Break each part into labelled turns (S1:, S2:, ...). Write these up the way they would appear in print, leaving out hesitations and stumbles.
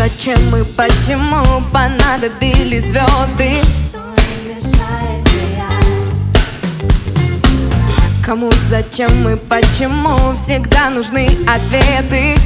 S1: зачем и почему понадобились звезды? Кому, зачем и почему всегда нужны ответы?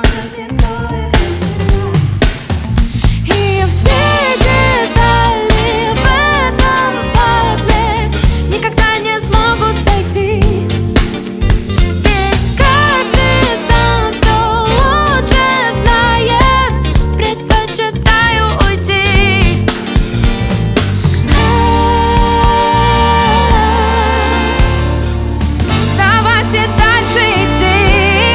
S1: И все детали в этом пазле никогда не смогут сойтись. Ведь каждый сам все лучше знает, предпочитаю уйти. Вставать и дальше идти.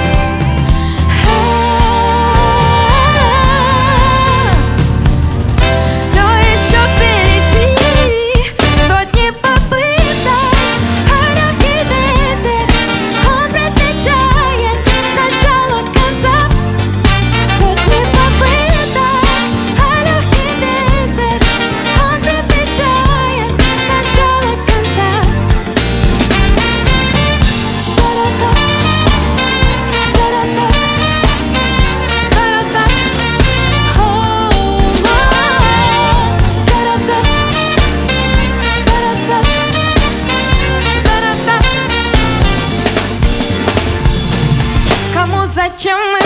S1: Все еще впереди сотни попыток, а легкий ветер, он предвещает начало конца. Сотни попыток, а легкий ветер, он предвещает начало конца. Кому, зачем